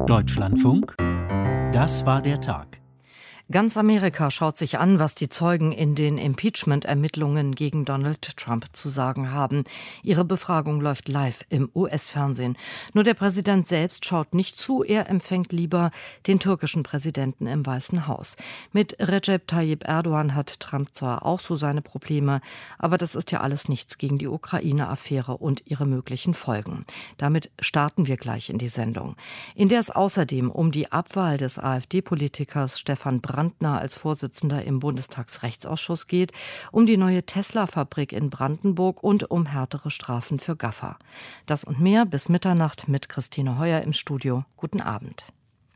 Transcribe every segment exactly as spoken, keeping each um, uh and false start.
Deutschlandfunk, das war der Tag. Ganz Amerika schaut sich an, was die Zeugen in den Impeachment-Ermittlungen gegen Donald Trump zu sagen haben. Ihre Befragung läuft live im U S-Fernsehen. Nur der Präsident selbst schaut nicht zu, er empfängt lieber den türkischen Präsidenten im Weißen Haus. Mit Recep Tayyip Erdogan hat Trump zwar auch so seine Probleme, aber das ist ja alles nichts gegen die Ukraine-Affäre und ihre möglichen Folgen. Damit starten wir gleich in die Sendung, in der es außerdem um die Abwahl des AfD-Politikers Stefan Brandner als Vorsitzender im Bundestagsrechtsausschuss geht, um die neue Tesla-Fabrik in Brandenburg und um härtere Strafen für Gaffer. Das und mehr bis Mitternacht mit Christine Heuer im Studio. Guten Abend.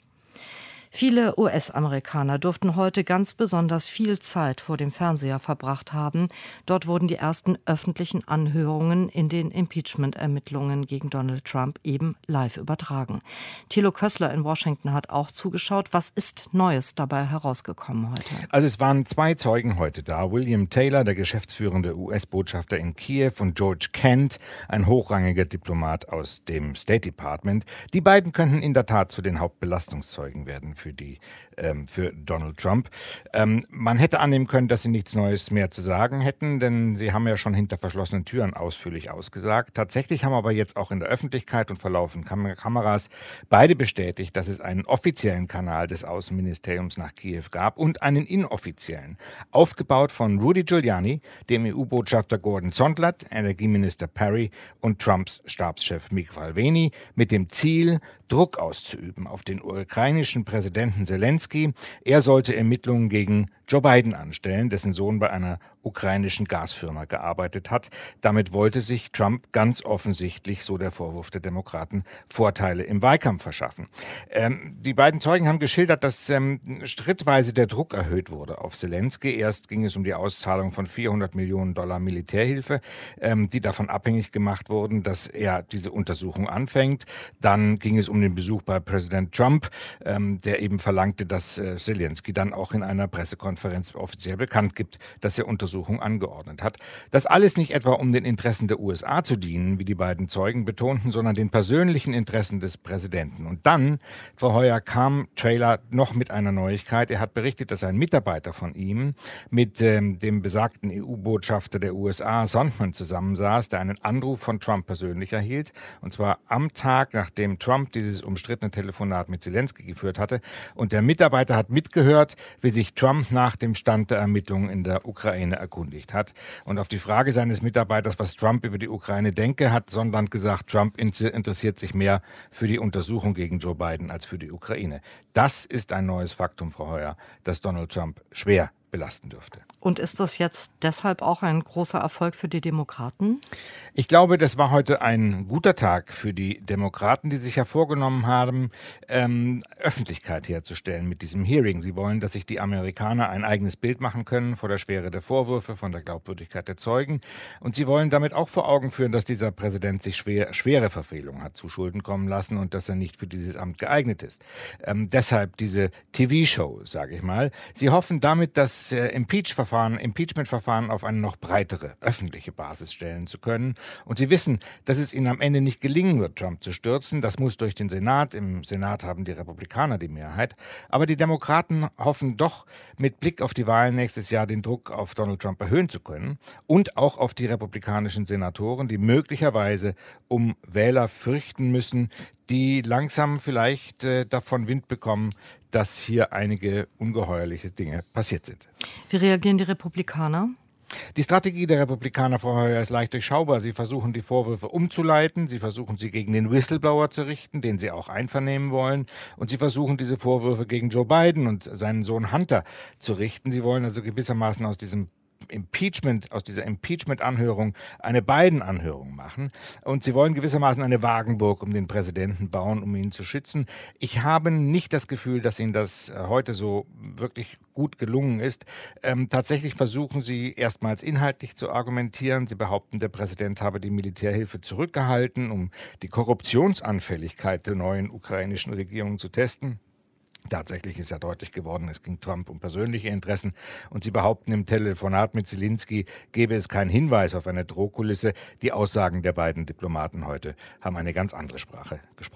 Viele U S-Amerikaner durften heute ganz besonders viel Zeit vor dem Fernseher verbracht haben. Dort wurden die ersten öffentlichen Anhörungen in den Impeachment-Ermittlungen gegen Donald Trump eben live übertragen. Thilo Kössler in Washington hat auch zugeschaut. Was ist Neues dabei herausgekommen heute? Also es waren zwei Zeugen heute da. William Taylor, der geschäftsführende U S-Botschafter in Kiew, und George Kent, ein hochrangiger Diplomat aus dem State Department. Die beiden könnten in der Tat zu den Hauptbelastungszeugen werden für die ähm, für Donald Trump. Ähm, man hätte annehmen können, dass sie nichts Neues mehr zu sagen hätten, denn sie haben ja schon hinter verschlossenen Türen ausführlich ausgesagt. Tatsächlich haben aber jetzt auch in der Öffentlichkeit und vor laufenden Kam- Kameras beide bestätigt, dass es einen offiziellen Kanal des Außenministeriums nach Kiew gab und einen inoffiziellen, aufgebaut von Rudy Giuliani, dem E U-Botschafter Gordon Sondland, Energieminister Perry und Trumps Stabschef Mick Mulvaney, mit dem Ziel, Druck auszuüben auf den ukrainischen Präsidenten Zelensky. Er sollte Ermittlungen gegen Joe Biden anstellen, dessen Sohn bei einer ukrainischen Gasfirma gearbeitet hat. Damit wollte sich Trump ganz offensichtlich, so der Vorwurf der Demokraten, Vorteile im Wahlkampf verschaffen. Ähm, die beiden Zeugen haben geschildert, dass ähm, schrittweise der Druck erhöht wurde auf Zelensky. Erst ging es um die Auszahlung von vierhundert Millionen Dollar Militärhilfe, ähm, die davon abhängig gemacht wurden, dass er diese Untersuchung anfängt. Dann ging es um den Besuch bei Präsident Trump, ähm, der eben verlangte, dass äh, Zelensky dann auch in einer Pressekonferenz offiziell bekannt gibt, dass er Untersuchung angeordnet hat. Das alles nicht etwa um den Interessen der U S A zu dienen, wie die beiden Zeugen betonten, sondern den persönlichen Interessen des Präsidenten. Und dann, Frau Heuer, kam Taylor noch mit einer Neuigkeit. Er hat berichtet, dass ein Mitarbeiter von ihm mit ähm, dem besagten E U-Botschafter der U S A, Sondland, zusammensaß, der einen Anruf von Trump persönlich erhielt. Und zwar am Tag, nachdem Trump dieses umstrittene Telefonat mit Zelensky geführt hatte. Und der Mitarbeiter hat mitgehört, wie sich Trump nach dem Stand der Ermittlungen in der Ukraine erkundigt hat. Und auf die Frage seines Mitarbeiters, was Trump über die Ukraine denke, hat Sondland gesagt, Trump interessiert sich mehr für die Untersuchung gegen Joe Biden als für die Ukraine. Das ist ein neues Faktum, Frau Heuer, das Donald Trump schwer belasten dürfte. Und ist das jetzt deshalb auch ein großer Erfolg für die Demokraten? Ich glaube, das war heute ein guter Tag für die Demokraten, die sich ja vorgenommen haben, ähm, Öffentlichkeit herzustellen mit diesem Hearing. Sie wollen, dass sich die Amerikaner ein eigenes Bild machen können vor der Schwere der Vorwürfe, von der Glaubwürdigkeit der Zeugen. Und sie wollen damit auch vor Augen führen, dass dieser Präsident sich schwer, schwere Verfehlungen hat zu Schulden kommen lassen und dass er nicht für dieses Amt geeignet ist. Ähm, deshalb diese T V-Show, sage ich mal. Sie hoffen damit, dass das Impeach-Verfahren, Impeachment-Verfahren auf eine noch breitere öffentliche Basis stellen zu können. Und sie wissen, dass es ihnen am Ende nicht gelingen wird, Trump zu stürzen. Das muss durch den Senat. Im Senat haben die Republikaner die Mehrheit. Aber die Demokraten hoffen doch, mit Blick auf die Wahlen nächstes Jahr den Druck auf Donald Trump erhöhen zu können. Und auch auf die republikanischen Senatoren, die möglicherweise um Wähler fürchten müssen, die langsam vielleicht äh, davon Wind bekommen, dass hier einige ungeheuerliche Dinge passiert sind. Wie reagieren die Republikaner? Die Strategie der Republikaner, Frau Heuer, ist leicht durchschaubar. Sie versuchen, die Vorwürfe umzuleiten. Sie versuchen, sie gegen den Whistleblower zu richten, den sie auch einvernehmen wollen. Und sie versuchen, diese Vorwürfe gegen Joe Biden und seinen Sohn Hunter zu richten. Sie wollen also gewissermaßen aus diesem Impeachment, aus dieser Impeachment-Anhörung eine Biden-Anhörung machen. Und sie wollen gewissermaßen eine Wagenburg um den Präsidenten bauen, um ihn zu schützen. Ich habe nicht das Gefühl, dass ihnen das heute so wirklich gut gelungen ist. Ähm, tatsächlich versuchen sie erstmals inhaltlich zu argumentieren. Sie behaupten, der Präsident habe die Militärhilfe zurückgehalten, um die Korruptionsanfälligkeit der neuen ukrainischen Regierung zu testen. Tatsächlich ist ja deutlich geworden, es ging Trump um persönliche Interessen. Und sie behaupten, im Telefonat mit Zelensky gebe es keinen Hinweis auf eine Drohkulisse. Die Aussagen der beiden Diplomaten heute haben eine ganz andere Sprache gesprochen.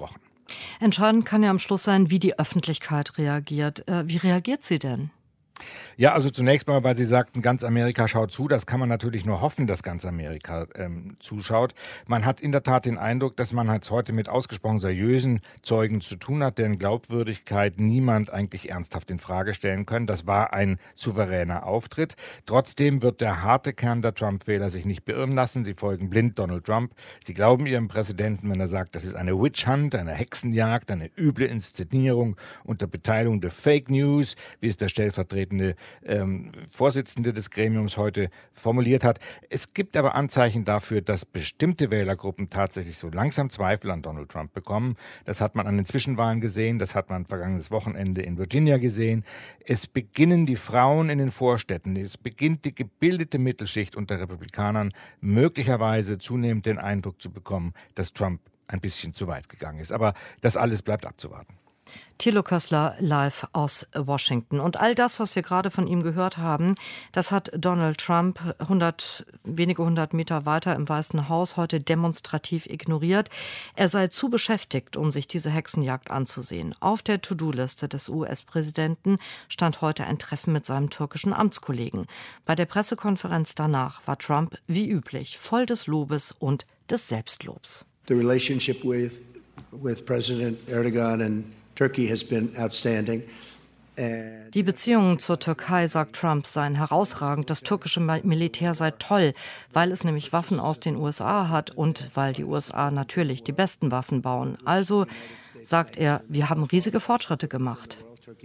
Entscheidend kann ja am Schluss sein, wie die Öffentlichkeit reagiert. Äh, wie reagiert sie denn? Ja, also zunächst mal, weil Sie sagten, ganz Amerika schaut zu. Das kann man natürlich nur hoffen, dass ganz Amerika ähm, zuschaut. Man hat in der Tat den Eindruck, dass man jetzt heute mit ausgesprochen seriösen Zeugen zu tun hat, deren Glaubwürdigkeit niemand eigentlich ernsthaft in Frage stellen kann. Das war ein souveräner Auftritt. Trotzdem wird der harte Kern der Trump-Wähler sich nicht beirren lassen. Sie folgen blind Donald Trump. Sie glauben ihrem Präsidenten, wenn er sagt, das ist eine Witch Hunt, eine Hexenjagd, eine üble Inszenierung unter Beteiligung der Fake News, wie es der stellvertretende ähm, Vorsitzende des Gremiums heute formuliert hat. Es gibt aber Anzeichen dafür, dass bestimmte Wählergruppen tatsächlich so langsam Zweifel an Donald Trump bekommen. Das hat man an den Zwischenwahlen gesehen, das hat man vergangenes Wochenende in Virginia gesehen. Es beginnen die Frauen in den Vorstädten, es beginnt die gebildete Mittelschicht unter Republikanern möglicherweise zunehmend den Eindruck zu bekommen, dass Trump ein bisschen zu weit gegangen ist. Aber das alles bleibt abzuwarten. Thilo Kössler live aus Washington. Und all das, was wir gerade von ihm gehört haben, das hat Donald Trump hundert, wenige hundert Meter weiter im Weißen Haus heute demonstrativ ignoriert. Er sei zu beschäftigt, um sich diese Hexenjagd anzusehen. Auf der To-Do-Liste des U S-Präsidenten stand heute ein Treffen mit seinem türkischen Amtskollegen. Bei der Pressekonferenz danach war Trump wie üblich voll des Lobes und des Selbstlobs. The relationship with, with President Erdogan and Turkey has been outstanding. Die Beziehungen zur Türkei, sagt Trump, seien herausragend. Das türkische Militär sei toll, weil es nämlich Waffen aus den U S A hat und weil die U S A natürlich die besten Waffen bauen. Also, sagt er, wir haben riesige Fortschritte gemacht.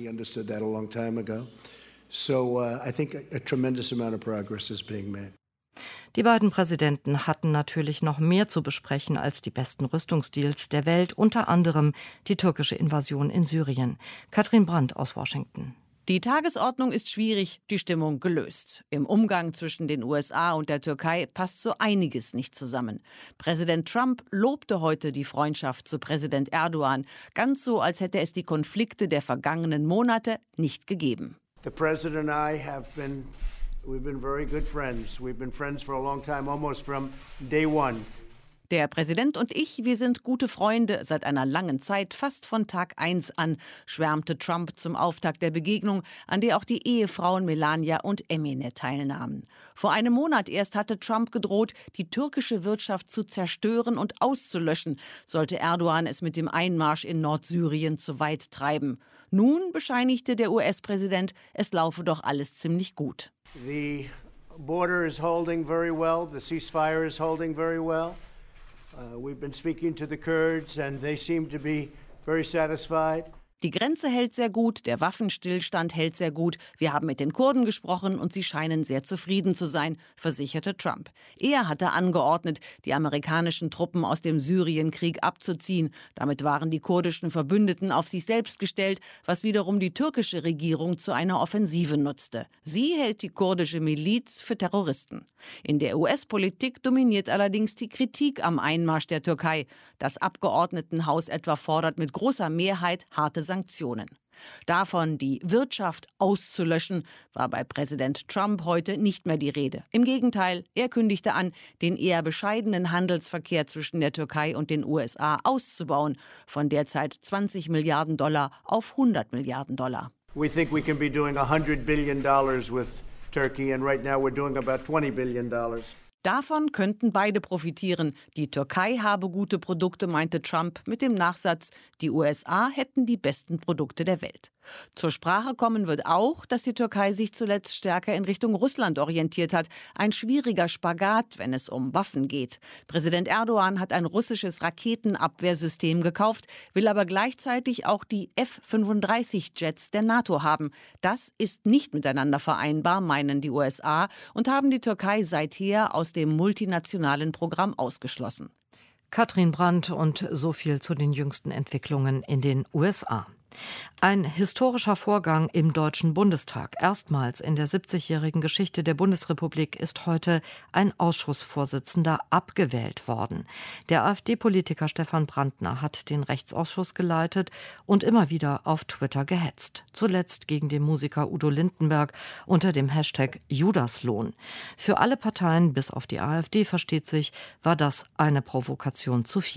Die beiden Präsidenten hatten natürlich noch mehr zu besprechen als die besten Rüstungsdeals der Welt, unter anderem die türkische Invasion in Syrien. Katrin Brandt aus Washington. Die Tagesordnung ist schwierig, die Stimmung gelöst. Im Umgang zwischen den U S A und der Türkei passt so einiges nicht zusammen. Präsident Trump lobte heute die Freundschaft zu Präsident Erdogan, ganz so, als hätte es die Konflikte der vergangenen Monate nicht gegeben. The President and I have been We've been very good friends. We've been friends for a long time, almost from day one. Der Präsident und ich, wir sind gute Freunde seit einer langen Zeit, fast von Tag eins an, schwärmte Trump zum Auftakt der Begegnung, an der auch die Ehefrauen Melania und Emine teilnahmen. Vor einem Monat erst hatte Trump gedroht, die türkische Wirtschaft zu zerstören und auszulöschen, sollte Erdogan es mit dem Einmarsch in Nordsyrien zu weit treiben. Nun bescheinigte der U S-Präsident, es laufe doch alles ziemlich gut. The border is holding very well. The ceasefire is holding very well. Uh, we've been speaking to the Kurds and they seem to be very satisfied. Die Grenze hält sehr gut, der Waffenstillstand hält sehr gut. Wir haben mit den Kurden gesprochen und sie scheinen sehr zufrieden zu sein, versicherte Trump. Er hatte angeordnet, die amerikanischen Truppen aus dem Syrienkrieg abzuziehen. Damit waren die kurdischen Verbündeten auf sich selbst gestellt, was wiederum die türkische Regierung zu einer Offensive nutzte. Sie hält die kurdische Miliz für Terroristen. In der U S-Politik dominiert allerdings die Kritik am Einmarsch der Türkei. Das Abgeordnetenhaus etwa fordert mit großer Mehrheit harte Sanktionen. Davon, die Wirtschaft auszulöschen, war bei Präsident Trump heute nicht mehr die Rede. Im Gegenteil, er kündigte an, den eher bescheidenen Handelsverkehr zwischen der Türkei und den U S A auszubauen, von derzeit zwanzig Milliarden Dollar auf hundert Milliarden Dollar. We think we can be doing one hundred billion dollars with Turkey and right now we're doing about twenty billion dollars. Davon könnten beide profitieren. Die Türkei habe gute Produkte, meinte Trump mit dem Nachsatz, die U S A hätten die besten Produkte der Welt. Zur Sprache kommen wird auch, dass die Türkei sich zuletzt stärker in Richtung Russland orientiert hat. Ein schwieriger Spagat, wenn es um Waffen geht. Präsident Erdogan hat ein russisches Raketenabwehrsystem gekauft, will aber gleichzeitig auch die F fünfunddreißig Jets der NATO haben. Das ist nicht miteinander vereinbar, meinen die U S A, und haben die Türkei seither aus dem multinationalen Programm ausgeschlossen. Katrin Brandt und so viel zu den jüngsten Entwicklungen in den U S A. Ein historischer Vorgang im Deutschen Bundestag. Erstmals in der siebzigjährigen Geschichte der Bundesrepublik ist heute ein Ausschussvorsitzender abgewählt worden. Der AfD-Politiker Stefan Brandner hat den Rechtsausschuss geleitet und immer wieder auf Twitter gehetzt. Zuletzt gegen den Musiker Udo Lindenberg unter dem Hashtag Judaslohn. Für alle Parteien, bis auf die AfD versteht sich, war das eine Provokation zu viel.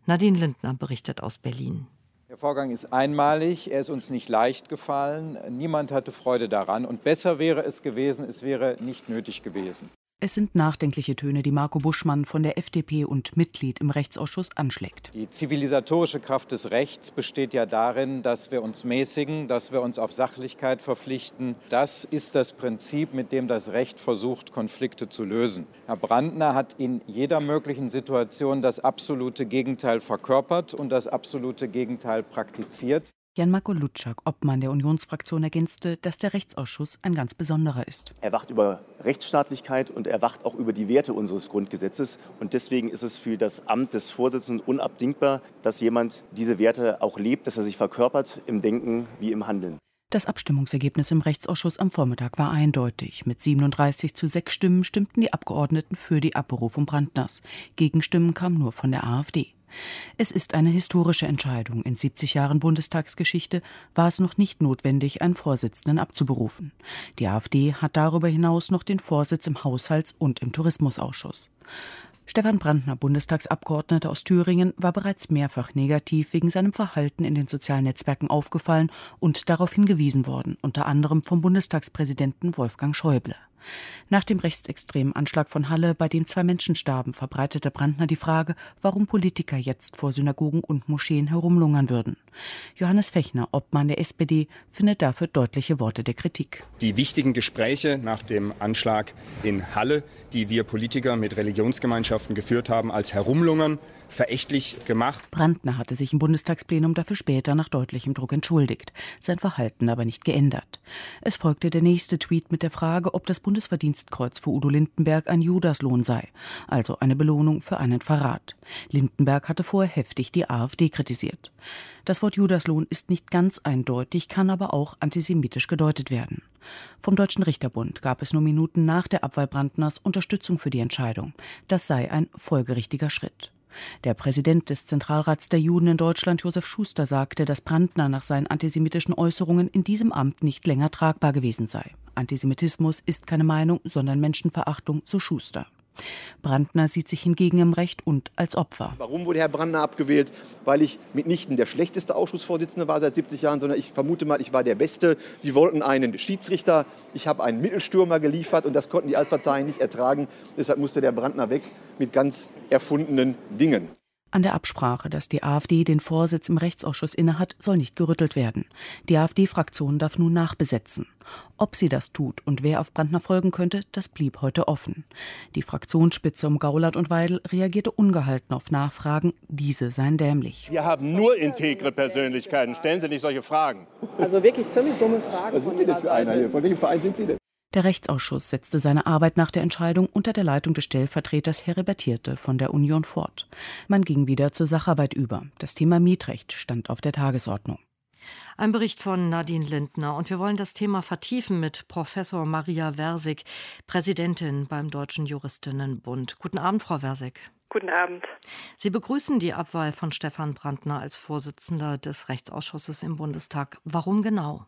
Nadine Lindner berichtet aus Berlin. Der Vorgang ist einmalig, er ist uns nicht leicht gefallen, niemand hatte Freude daran und besser wäre es gewesen, es wäre nicht nötig gewesen. Es sind nachdenkliche Töne, die Marco Buschmann von der F D P und Mitglied im Rechtsausschuss anschlägt. Die zivilisatorische Kraft des Rechts besteht ja darin, dass wir uns mäßigen, dass wir uns auf Sachlichkeit verpflichten. Das ist das Prinzip, mit dem das Recht versucht, Konflikte zu lösen. Herr Brandner hat in jeder möglichen Situation das absolute Gegenteil verkörpert und das absolute Gegenteil praktiziert. Jan-Marco Lutschak, Obmann der Unionsfraktion, ergänzte, dass der Rechtsausschuss ein ganz besonderer ist. Er wacht über Rechtsstaatlichkeit und er wacht auch über die Werte unseres Grundgesetzes. Und deswegen ist es für das Amt des Vorsitzenden unabdingbar, dass jemand diese Werte auch lebt, dass er sich verkörpert im Denken wie im Handeln. Das Abstimmungsergebnis im Rechtsausschuss am Vormittag war eindeutig. Mit siebenunddreißig zu sechs Stimmen stimmten die Abgeordneten für die Abberufung Brandners. Gegenstimmen kamen nur von der AfD. Es ist eine historische Entscheidung. In siebzig Jahren Bundestagsgeschichte war es noch nicht notwendig, einen Vorsitzenden abzuberufen. Die AfD hat darüber hinaus noch den Vorsitz im Haushalts- und im Tourismusausschuss. Stefan Brandner, Bundestagsabgeordneter aus Thüringen, war bereits mehrfach negativ wegen seinem Verhalten in den sozialen Netzwerken aufgefallen und darauf hingewiesen worden, unter anderem vom Bundestagspräsidenten Wolfgang Schäuble. Nach dem rechtsextremen Anschlag von Halle, bei dem zwei Menschen starben, verbreitete Brandner die Frage, warum Politiker jetzt vor Synagogen und Moscheen herumlungern würden. Johannes Fechner, Obmann der S P D, findet dafür deutliche Worte der Kritik. Die wichtigen Gespräche nach dem Anschlag in Halle, die wir Politiker mit Religionsgemeinschaften geführt haben, als Herumlungern verächtlich gemacht. Brandner hatte sich im Bundestagsplenum dafür später nach deutlichem Druck entschuldigt, sein Verhalten aber nicht geändert. Es folgte der nächste Tweet mit der Frage, ob das Bundesverdienstkreuz für Udo Lindenberg ein Judaslohn sei, also eine Belohnung für einen Verrat. Lindenberg hatte vorher heftig die AfD kritisiert. Das Wort Judaslohn ist nicht ganz eindeutig, kann aber auch antisemitisch gedeutet werden. Vom Deutschen Richterbund gab es nur Minuten nach der Abwahl Brandners Unterstützung für die Entscheidung. Das sei ein folgerichtiger Schritt. Der Präsident des Zentralrats der Juden in Deutschland, Josef Schuster, sagte, dass Brandner nach seinen antisemitischen Äußerungen in diesem Amt nicht länger tragbar gewesen sei. Antisemitismus ist keine Meinung, sondern Menschenverachtung, so Schuster. Brandner sieht sich hingegen im Recht und als Opfer. Warum wurde Herr Brandner abgewählt? Weil ich mitnichten der schlechteste Ausschussvorsitzende war seit siebzig Jahren, sondern ich vermute mal, ich war der Beste. Sie wollten einen Schiedsrichter, ich habe einen Mittelstürmer geliefert und das konnten die Altparteien nicht ertragen. Deshalb musste der Brandner weg mit ganz erfundenen Dingen. An der Absprache, dass die AfD den Vorsitz im Rechtsausschuss innehat, soll nicht gerüttelt werden. Die AfD-Fraktion darf nun nachbesetzen. Ob sie das tut und wer auf Brandner folgen könnte, das blieb heute offen. Die Fraktionsspitze um Gauland und Weidel reagierte ungehalten auf Nachfragen, diese seien dämlich. Wir haben nur integre Persönlichkeiten. Stellen Sie nicht solche Fragen. Also wirklich ziemlich dumme Fragen. Was sind Sie denn für einer hier? Von welchem Verein sind Sie denn? Der Rechtsausschuss setzte seine Arbeit nach der Entscheidung unter der Leitung des Stellvertreters Heribert Hirte von der Union fort. Man ging wieder zur Sacharbeit über. Das Thema Mietrecht stand auf der Tagesordnung. Ein Bericht von Nadine Lindner. Und wir wollen das Thema vertiefen mit Professor Maria Versig, Präsidentin beim Deutschen Juristinnenbund. Guten Abend, Frau Versig. Guten Abend. Sie begrüßen die Abwahl von Stefan Brandner als Vorsitzender des Rechtsausschusses im Bundestag. Warum genau?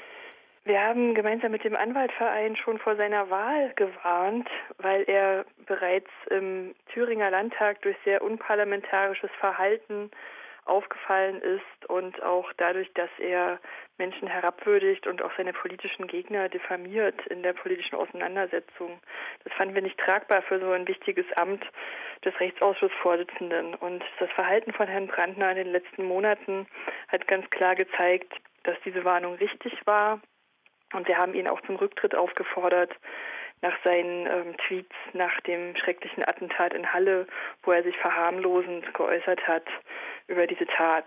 Wir haben gemeinsam mit dem Anwaltverein schon vor seiner Wahl gewarnt, weil er bereits im Thüringer Landtag durch sehr unparlamentarisches Verhalten aufgefallen ist und auch dadurch, dass er Menschen herabwürdigt und auch seine politischen Gegner diffamiert in der politischen Auseinandersetzung. Das fanden wir nicht tragbar für so ein wichtiges Amt des Rechtsausschussvorsitzenden. Und das Verhalten von Herrn Brandner in den letzten Monaten hat ganz klar gezeigt, dass diese Warnung richtig war. Und wir haben ihn auch zum Rücktritt aufgefordert nach seinen ähm, Tweets nach dem schrecklichen Attentat in Halle, wo er sich verharmlosend geäußert hat über diese Tat.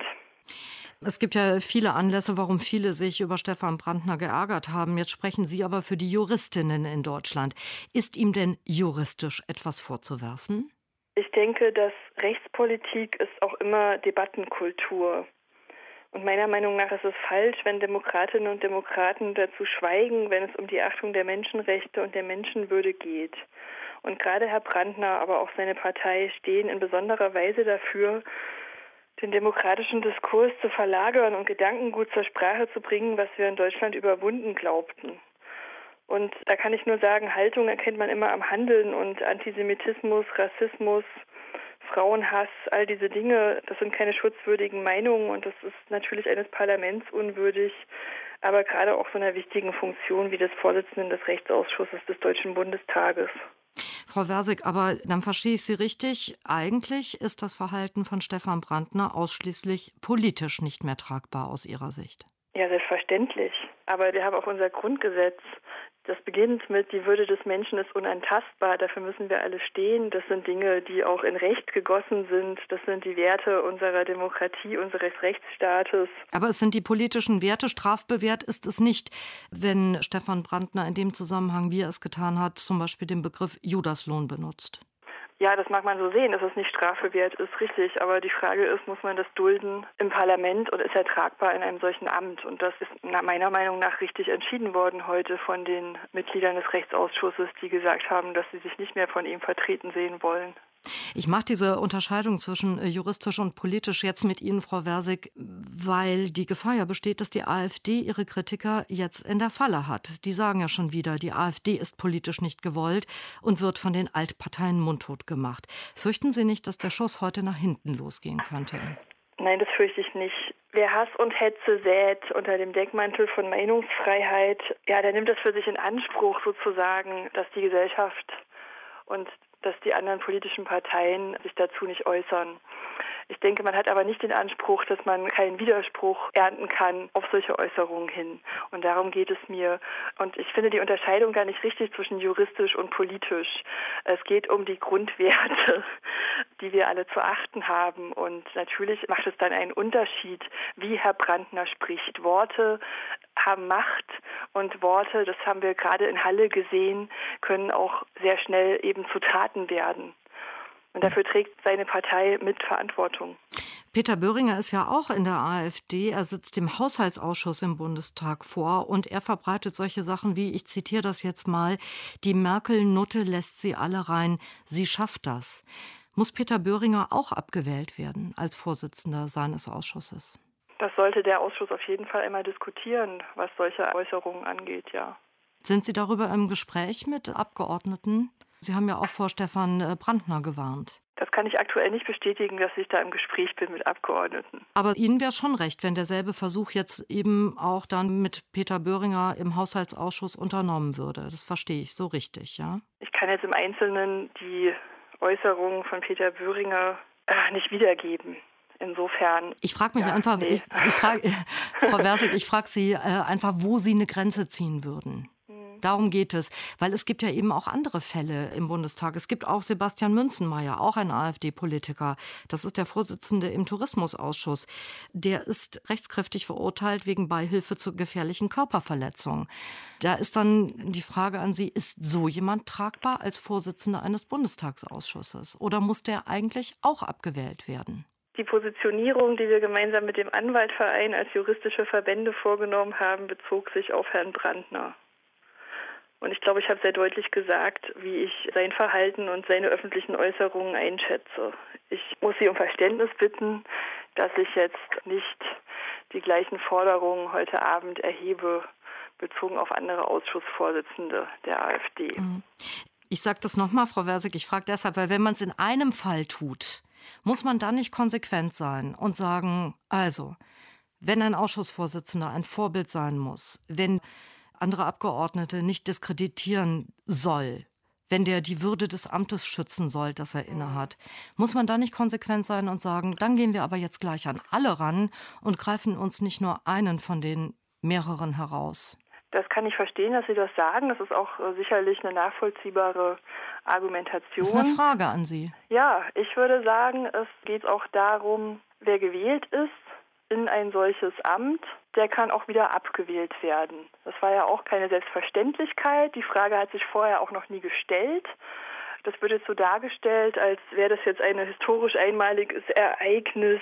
Es gibt ja viele Anlässe, warum viele sich über Stefan Brandner geärgert haben. Jetzt sprechen Sie aber für die Juristinnen in Deutschland. Ist ihm denn juristisch etwas vorzuwerfen? Ich denke, dass Rechtspolitik ist auch immer Debattenkultur. Und meiner Meinung nach ist es falsch, wenn Demokratinnen und Demokraten dazu schweigen, wenn es um die Achtung der Menschenrechte und der Menschenwürde geht. Und gerade Herr Brandner, aber auch seine Partei stehen in besonderer Weise dafür, den demokratischen Diskurs zu verlagern und Gedankengut zur Sprache zu bringen, was wir in Deutschland überwunden glaubten. Und da kann ich nur sagen, Haltung erkennt man immer am Handeln und Antisemitismus, Rassismus Frauenhass, all diese Dinge, das sind keine schutzwürdigen Meinungen und das ist natürlich eines Parlaments unwürdig, aber gerade auch so einer wichtigen Funktion wie des Vorsitzenden des Rechtsausschusses des Deutschen Bundestages. Frau Versick, aber dann verstehe ich Sie richtig. Eigentlich ist das Verhalten von Stephan Brandner ausschließlich politisch nicht mehr tragbar aus Ihrer Sicht. Ja, selbstverständlich. Aber wir haben auch unser Grundgesetz. Das beginnt mit, die Würde des Menschen ist unantastbar. Dafür müssen wir alle stehen. Das sind Dinge, die auch in Recht gegossen sind. Das sind die Werte unserer Demokratie, unseres Rechtsstaates. Aber es sind die politischen Werte. Strafbewehrt ist es nicht, wenn Stephan Brandner in dem Zusammenhang, wie er es getan hat, zum Beispiel den Begriff Judaslohn benutzt. Ja, das mag man so sehen, dass es nicht strafbewehrt ist, richtig. Aber die Frage ist, muss man das dulden im Parlament und ist er tragbar in einem solchen Amt? Und das ist meiner Meinung nach richtig entschieden worden heute von den Mitgliedern des Rechtsausschusses, die gesagt haben, dass sie sich nicht mehr von ihm vertreten sehen wollen. Ich mache diese Unterscheidung zwischen juristisch und politisch jetzt mit Ihnen, Frau Versick, weil die Gefahr ja besteht, dass die AfD ihre Kritiker jetzt in der Falle hat. Die sagen ja schon wieder, die AfD ist politisch nicht gewollt und wird von den Altparteien mundtot gemacht. Fürchten Sie nicht, dass der Schuss heute nach hinten losgehen könnte? Nein, das fürchte ich nicht. Wer Hass und Hetze sät unter dem Deckmantel von Meinungsfreiheit, ja, der nimmt das für sich in Anspruch sozusagen, dass die Gesellschaft und dass die anderen politischen Parteien sich dazu nicht äußern. Ich denke, man hat aber nicht den Anspruch, dass man keinen Widerspruch ernten kann auf solche Äußerungen hin. Und darum geht es mir. Und ich finde die Unterscheidung gar nicht richtig zwischen juristisch und politisch. Es geht um die Grundwerte, die wir alle zu achten haben. Und natürlich macht es dann einen Unterschied, wie Herr Brandner spricht. Worte haben Macht und Worte, das haben wir gerade in Halle gesehen, können auch sehr schnell eben zu Taten werden. Und dafür trägt seine Partei mit Verantwortung. Peter Böhringer ist ja auch in der AfD. Er sitzt dem Haushaltsausschuss im Bundestag vor und er verbreitet solche Sachen wie, ich zitiere das jetzt mal, die Merkel-Nutte lässt sie alle rein, sie schafft das. Muss Peter Böhringer auch abgewählt werden als Vorsitzender seines Ausschusses? Das sollte der Ausschuss auf jeden Fall einmal diskutieren, was solche Äußerungen angeht, ja. Sind Sie darüber im Gespräch mit Abgeordneten? Sie haben ja auch vor Stephan Brandner gewarnt. Das kann ich aktuell nicht bestätigen, dass ich da im Gespräch bin mit Abgeordneten. Aber Ihnen wäre schon recht, wenn derselbe Versuch jetzt eben auch dann mit Peter Böhringer im Haushaltsausschuss unternommen würde. Das verstehe ich so richtig, ja? Ich kann jetzt im Einzelnen die Äußerungen von Peter Böhringer äh, nicht wiedergeben. Insofern. Ich frage mich ja, einfach, nee. ich, ich frag, Frau Versick, ich frage Sie äh, einfach, wo Sie eine Grenze ziehen würden. Darum geht es, weil es gibt ja eben auch andere Fälle im Bundestag. Es gibt auch Sebastian Münzenmaier, auch ein AfD-Politiker. Das ist der Vorsitzende im Tourismusausschuss. Der ist rechtskräftig verurteilt wegen Beihilfe zu gefährlichen Körperverletzungen. Da ist dann die Frage an Sie, ist so jemand tragbar als Vorsitzender eines Bundestagsausschusses? Oder muss der eigentlich auch abgewählt werden? Die Positionierung, die wir gemeinsam mit dem Anwaltverein als juristische Verbände vorgenommen haben, bezog sich auf Herrn Brandner. Und ich glaube, ich habe sehr deutlich gesagt, wie ich sein Verhalten und seine öffentlichen Äußerungen einschätze. Ich muss Sie um Verständnis bitten, dass ich jetzt nicht die gleichen Forderungen heute Abend erhebe, bezogen auf andere Ausschussvorsitzende der AfD. Ich sage das nochmal, Frau Versick, ich frage deshalb, weil wenn man es in einem Fall tut, muss man da nicht konsequent sein und sagen, also, wenn ein Ausschussvorsitzender ein Vorbild sein muss, wenn andere Abgeordnete nicht diskreditieren soll, wenn der die Würde des Amtes schützen soll, das er innehat, muss man da nicht konsequent sein und sagen, dann gehen wir aber jetzt gleich an alle ran und greifen uns nicht nur einen von den mehreren heraus. Das kann ich verstehen, dass Sie das sagen. Das ist auch äh, sicherlich eine nachvollziehbare Argumentation. Das ist eine Frage an Sie. Ja, ich würde sagen, es geht auch darum, wer gewählt ist in ein solches Amt, der kann auch wieder abgewählt werden. Das war ja auch keine Selbstverständlichkeit. Die Frage hat sich vorher auch noch nie gestellt. Das wird jetzt so dargestellt, als wäre das jetzt ein historisch einmaliges Ereignis,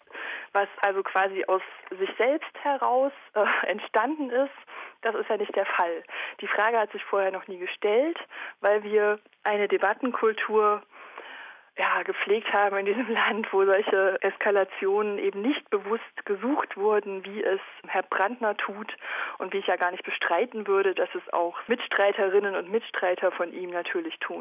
was also quasi aus sich selbst heraus äh, entstanden ist. Das ist ja nicht der Fall. Die Frage hat sich vorher noch nie gestellt, weil wir eine Debattenkultur ja, gepflegt haben in diesem Land, wo solche Eskalationen eben nicht bewusst gesucht wurden, wie es Herr Brandner tut und wie ich ja gar nicht bestreiten würde, dass es auch Mitstreiterinnen und Mitstreiter von ihm natürlich tun.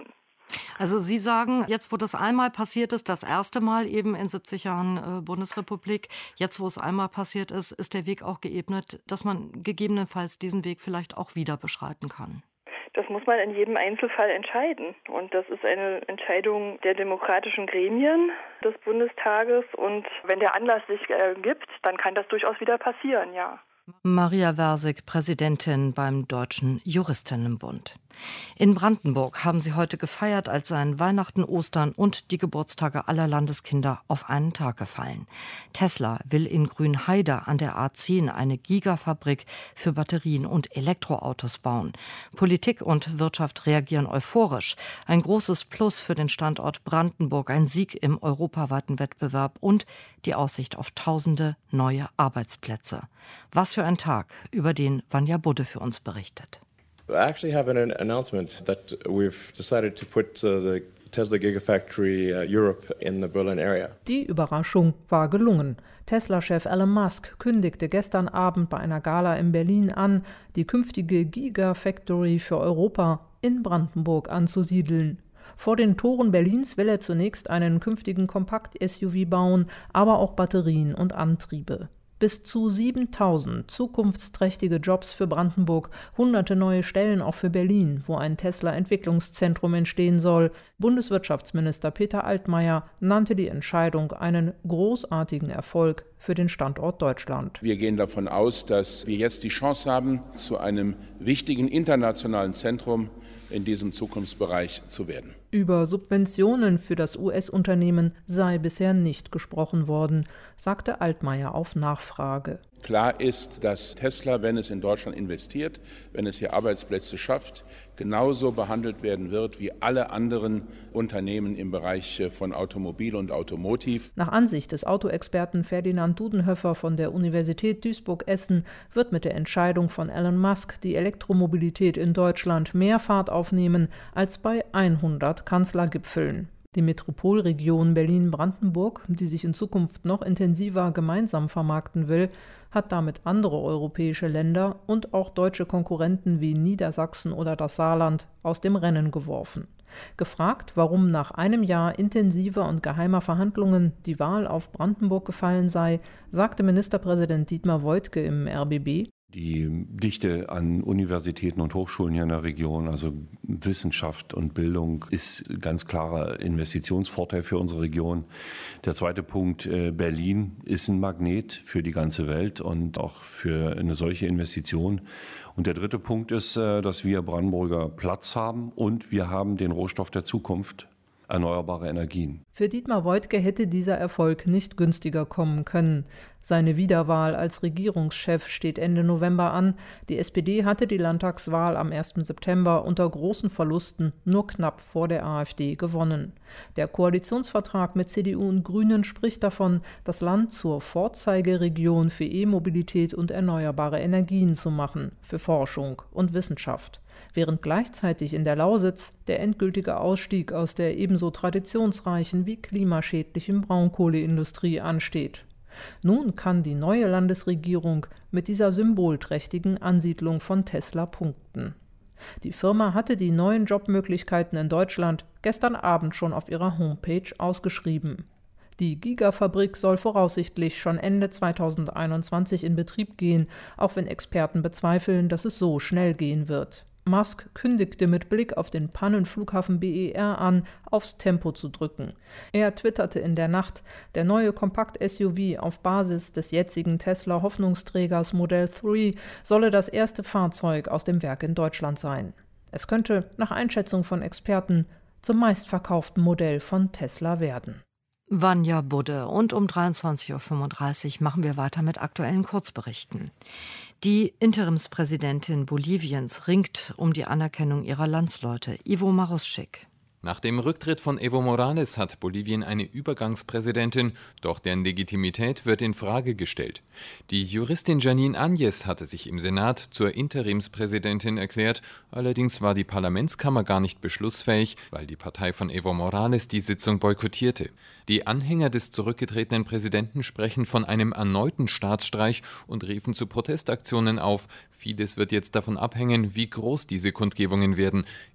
Also Sie sagen, jetzt wo das einmal passiert ist, das erste Mal eben in siebzig Jahren äh, Bundesrepublik, jetzt wo es einmal passiert ist, ist der Weg auch geebnet, dass man gegebenenfalls diesen Weg vielleicht auch wieder beschreiten kann. Das muss man in jedem Einzelfall entscheiden. Und das ist eine Entscheidung der demokratischen Gremien des Bundestages. Und wenn der Anlass sich äh, gibt, dann kann das durchaus wieder passieren, ja. Maria Versig, Präsidentin beim Deutschen Juristinnenbund. In Brandenburg haben sie heute gefeiert, als seien Weihnachten, Ostern und die Geburtstage aller Landeskinder auf einen Tag gefallen. Tesla will in Grünheide an der A zehn eine Gigafabrik für Batterien und Elektroautos bauen. Politik und Wirtschaft reagieren euphorisch. Ein großes Plus für den Standort Brandenburg, ein Sieg im europaweiten Wettbewerb und die Aussicht auf tausende neue Arbeitsplätze. Was für ein Tag, über den Vanja Budde für uns berichtet. I actually have an announcement that we've decided to put uh, the Tesla Gigafactory uh, Europe in the Berlin area. Die Überraschung war gelungen. Tesla-Chef Elon Musk kündigte gestern Abend bei einer Gala in Berlin an, die künftige Gigafactory für Europa in Brandenburg anzusiedeln. Vor den Toren Berlins will er zunächst einen künftigen Kompakt-S U V bauen, aber auch Batterien und Antriebe. Bis zu siebentausend zukunftsträchtige Jobs für Brandenburg, hunderte neue Stellen auch für Berlin, wo ein Tesla-Entwicklungszentrum entstehen soll. Bundeswirtschaftsminister Peter Altmaier nannte die Entscheidung einen großartigen Erfolg für den Standort Deutschland. Wir gehen davon aus, dass wir jetzt die Chance haben, zu einem wichtigen internationalen Zentrum in diesem Zukunftsbereich zu werden. Über Subventionen für das U S-Unternehmen sei bisher nicht gesprochen worden, sagte Altmaier auf Nachfrage. Klar ist, dass Tesla, wenn es in Deutschland investiert, wenn es hier Arbeitsplätze schafft, genauso behandelt werden wird wie alle anderen Unternehmen im Bereich von Automobil und Automotiv. Nach Ansicht des Autoexperten Ferdinand Dudenhöfer von der Universität Duisburg-Essen wird mit der Entscheidung von Elon Musk die Elektromobilität in Deutschland mehr Fahrt aufnehmen als bei hundert Kanzlergipfeln. Die Metropolregion Berlin-Brandenburg, die sich in Zukunft noch intensiver gemeinsam vermarkten will, hat damit andere europäische Länder und auch deutsche Konkurrenten wie Niedersachsen oder das Saarland aus dem Rennen geworfen. Gefragt, warum nach einem Jahr intensiver und geheimer Verhandlungen die Wahl auf Brandenburg gefallen sei, sagte Ministerpräsident Dietmar Woidke im R B B: Die Dichte an Universitäten und Hochschulen hier in der Region, also Wissenschaft und Bildung, ist ein ganz klarer Investitionsvorteil für unsere Region. Der zweite Punkt, Berlin ist ein Magnet für die ganze Welt und auch für eine solche Investition. Und der dritte Punkt ist, dass wir Brandenburger Platz haben und wir haben den Rohstoff der Zukunft. Erneuerbare Energien. Für Dietmar Woidke hätte dieser Erfolg nicht günstiger kommen können. Seine Wiederwahl als Regierungschef steht Ende November an. Die S P D hatte die Landtagswahl am ersten September unter großen Verlusten nur knapp vor der AfD gewonnen. Der Koalitionsvertrag mit C D U und Grünen spricht davon, das Land zur Vorzeigeregion für E-Mobilität und erneuerbare Energien zu machen, für Forschung und Wissenschaft. Während gleichzeitig in der Lausitz der endgültige Ausstieg aus der ebenso traditionsreichen wie klimaschädlichen Braunkohleindustrie ansteht. Nun kann die neue Landesregierung mit dieser symbolträchtigen Ansiedlung von Tesla punkten. Die Firma hatte die neuen Jobmöglichkeiten in Deutschland gestern Abend schon auf ihrer Homepage ausgeschrieben. Die Gigafabrik soll voraussichtlich schon Ende zweitausendeinundzwanzig in Betrieb gehen, auch wenn Experten bezweifeln, dass es so schnell gehen wird. Musk kündigte mit Blick auf den Pannenflughafen B E R an, aufs Tempo zu drücken. Er twitterte in der Nacht, der neue Kompakt-S U V auf Basis des jetzigen Tesla-Hoffnungsträgers Model drei solle das erste Fahrzeug aus dem Werk in Deutschland sein. Es könnte nach Einschätzung von Experten zum meistverkauften Modell von Tesla werden. Vanja Budde. Und um dreiundzwanzig Uhr fünfunddreißig machen wir weiter mit aktuellen Kurzberichten. Die Interimspräsidentin Boliviens ringt um die Anerkennung ihrer Landsleute. Ivo Maruschik. Nach dem Rücktritt von Evo Morales hat Bolivien eine Übergangspräsidentin, doch deren Legitimität wird in Frage gestellt. Die Juristin Janine Áñez hatte sich im Senat zur Interimspräsidentin erklärt, allerdings war die Parlamentskammer gar nicht beschlussfähig, weil die Partei von Evo Morales die Sitzung boykottierte. Die Anhänger des zurückgetretenen Präsidenten sprechen von einem erneuten Staatsstreich und riefen zu Protestaktionen auf. Vieles wird jetzt davon abhängen, wie groß diese Kundgebungen werden.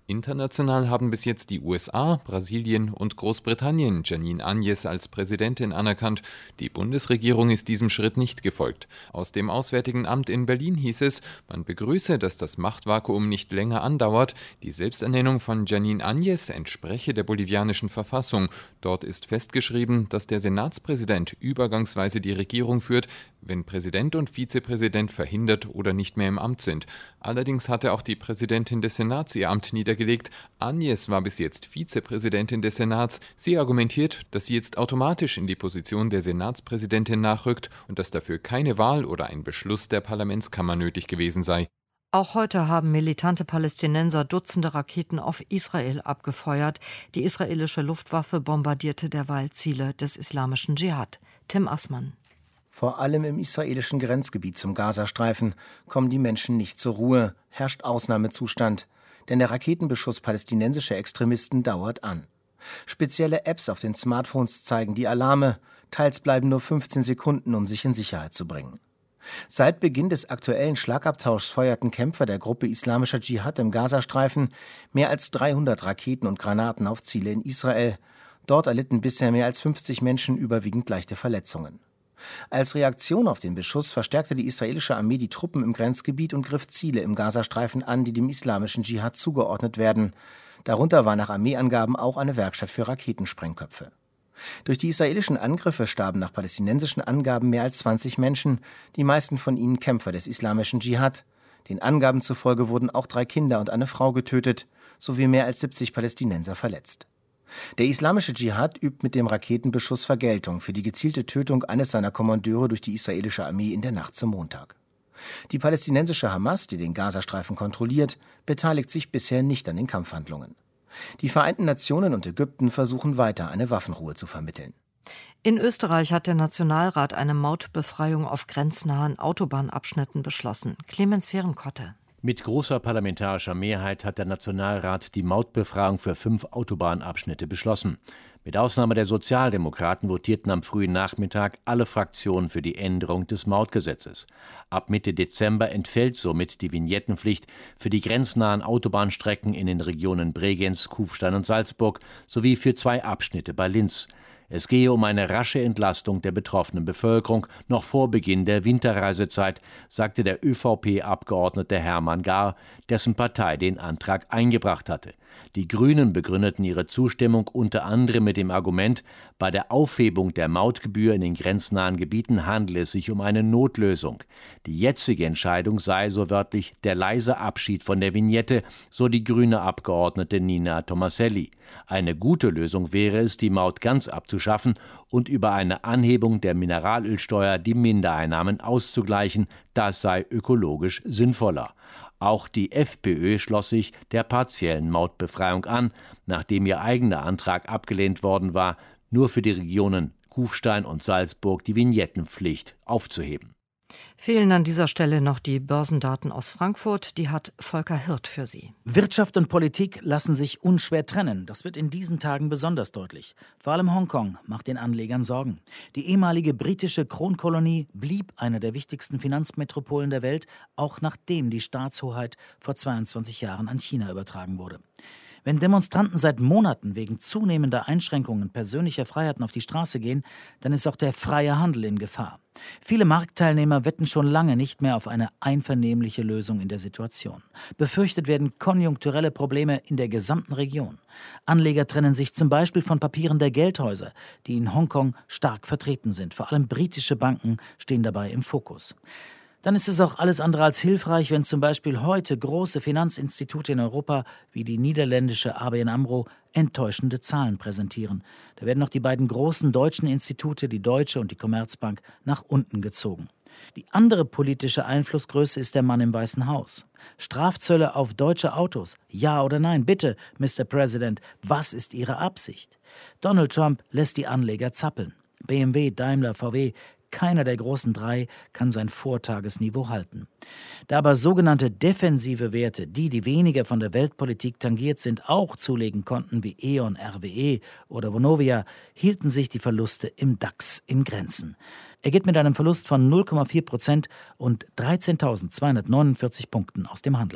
International haben bis jetzt die U S A, Brasilien und Großbritannien Jeanine Áñez als Präsidentin anerkannt. Die Bundesregierung ist diesem Schritt nicht gefolgt. Aus dem Auswärtigen Amt in Berlin hieß es, man begrüße, dass das Machtvakuum nicht länger andauert. Die Selbsternennung von Jeanine Áñez entspreche der bolivianischen Verfassung. Dort ist festgeschrieben, dass der Senatspräsident übergangsweise die Regierung führt, wenn Präsident und Vizepräsident verhindert oder nicht mehr im Amt sind. Allerdings hatte auch die Präsidentin des Senats ihr Amt niedergelegt. Áñez war bis jetzt Vizepräsidentin des Senats. Sie argumentiert, dass sie jetzt automatisch in die Position der Senatspräsidentin nachrückt und dass dafür keine Wahl oder ein Beschluss der Parlamentskammer nötig gewesen sei. Auch heute haben militante Palästinenser Dutzende Raketen auf Israel abgefeuert. Die israelische Luftwaffe bombardierte derweil Ziele des islamischen Dschihad. Tim Assmann. Vor allem im israelischen Grenzgebiet zum Gazastreifen kommen die Menschen nicht zur Ruhe, herrscht Ausnahmezustand, denn der Raketenbeschuss palästinensischer Extremisten dauert an. Spezielle Apps auf den Smartphones zeigen die Alarme, teils bleiben nur fünfzehn Sekunden, um sich in Sicherheit zu bringen. Seit Beginn des aktuellen Schlagabtauschs feuerten Kämpfer der Gruppe Islamischer Dschihad im Gazastreifen mehr als dreihundert Raketen und Granaten auf Ziele in Israel. Dort erlitten bisher mehr als fünfzig Menschen überwiegend leichte Verletzungen. Als Reaktion auf den Beschuss verstärkte die israelische Armee die Truppen im Grenzgebiet und griff Ziele im Gazastreifen an, die dem islamischen Dschihad zugeordnet werden. Darunter war nach Armeeangaben auch eine Werkstatt für Raketensprengköpfe. Durch die israelischen Angriffe starben nach palästinensischen Angaben mehr als zwanzig Menschen, die meisten von ihnen Kämpfer des islamischen Dschihad. Den Angaben zufolge wurden auch drei Kinder und eine Frau getötet, sowie mehr als siebzig Palästinenser verletzt. Der islamische Dschihad übt mit dem Raketenbeschuss Vergeltung für die gezielte Tötung eines seiner Kommandeure durch die israelische Armee in der Nacht zum Montag. Die palästinensische Hamas, die den Gazastreifen kontrolliert, beteiligt sich bisher nicht an den Kampfhandlungen. Die Vereinten Nationen und Ägypten versuchen weiter, eine Waffenruhe zu vermitteln. In Österreich hat der Nationalrat eine Mautbefreiung auf grenznahen Autobahnabschnitten beschlossen. Clemens Fehrenkotte. Mit großer parlamentarischer Mehrheit hat der Nationalrat die Mautbefreiung für fünf Autobahnabschnitte beschlossen. Mit Ausnahme der Sozialdemokraten votierten am frühen Nachmittag alle Fraktionen für die Änderung des Mautgesetzes. Ab Mitte Dezember entfällt somit die Vignettenpflicht für die grenznahen Autobahnstrecken in den Regionen Bregenz, Kufstein und Salzburg sowie für zwei Abschnitte bei Linz. Es gehe um eine rasche Entlastung der betroffenen Bevölkerung noch vor Beginn der Winterreisezeit, sagte der ÖVP-Abgeordnete Hermann Gahr, dessen Partei den Antrag eingebracht hatte. Die Grünen begründeten ihre Zustimmung unter anderem mit dem Argument, bei der Aufhebung der Mautgebühr in den grenznahen Gebieten handele es sich um eine Notlösung. Die jetzige Entscheidung sei, so wörtlich, der leise Abschied von der Vignette, so die grüne Abgeordnete Nina Tomaselli. Eine gute Lösung wäre es, die Maut ganz abzuschaffen und über eine Anhebung der Mineralölsteuer die Mindereinnahmen auszugleichen. Das sei ökologisch sinnvoller. Auch die FPÖ schloss sich der partiellen Mautbefreiung an, nachdem ihr eigener Antrag abgelehnt worden war, nur für die Regionen Kufstein und Salzburg die Vignettenpflicht aufzuheben. Fehlen an dieser Stelle noch die Börsendaten aus Frankfurt. Die hat Volker Hirt für Sie. Wirtschaft und Politik lassen sich unschwer trennen. Das wird in diesen Tagen besonders deutlich. Vor allem Hongkong macht den Anlegern Sorgen. Die ehemalige britische Kronkolonie blieb eine der wichtigsten Finanzmetropolen der Welt, auch nachdem die Staatshoheit vor zweiundzwanzig Jahren an China übertragen wurde. Wenn Demonstranten seit Monaten wegen zunehmender Einschränkungen persönlicher Freiheiten auf die Straße gehen, dann ist auch der freie Handel in Gefahr. Viele Marktteilnehmer wetten schon lange nicht mehr auf eine einvernehmliche Lösung in der Situation. Befürchtet werden konjunkturelle Probleme in der gesamten Region. Anleger trennen sich zum Beispiel von Papieren der Geldhäuser, die in Hongkong stark vertreten sind. Vor allem britische Banken stehen dabei im Fokus. Dann ist es auch alles andere als hilfreich, wenn zum Beispiel heute große Finanzinstitute in Europa wie die niederländische A B N AMRO enttäuschende Zahlen präsentieren. Da werden noch die beiden großen deutschen Institute, die Deutsche und die Commerzbank, nach unten gezogen. Die andere politische Einflussgröße ist der Mann im Weißen Haus. Strafzölle auf deutsche Autos? Ja oder nein? Bitte, Mister President, was ist Ihre Absicht? Donald Trump lässt die Anleger zappeln. B M W, Daimler, V W, keiner der großen drei kann sein Vortagesniveau halten. Da aber sogenannte defensive Werte, die, die weniger von der Weltpolitik tangiert sind, auch zulegen konnten, wie E.ON, R W E oder Vonovia, hielten sich die Verluste im DAX in Grenzen. Er geht mit einem Verlust von null Komma vier Prozent und dreizehntausendzweihundertneunundvierzig Punkten aus dem Handel.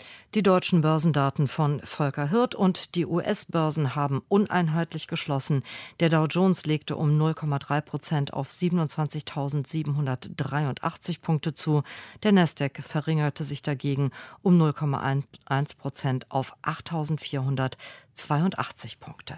Die deutschen Börsendaten von Volker Hirt und die U S-Börsen haben uneinheitlich geschlossen. Der Dow Jones legte um null Komma drei Prozent auf siebenundzwanzigtausendsiebenhundertdreiundachtzig Punkte zu. Der Nasdaq verringerte sich dagegen um null Komma eins Prozent auf achttausendvierhundertzweiundachtzig Punkte.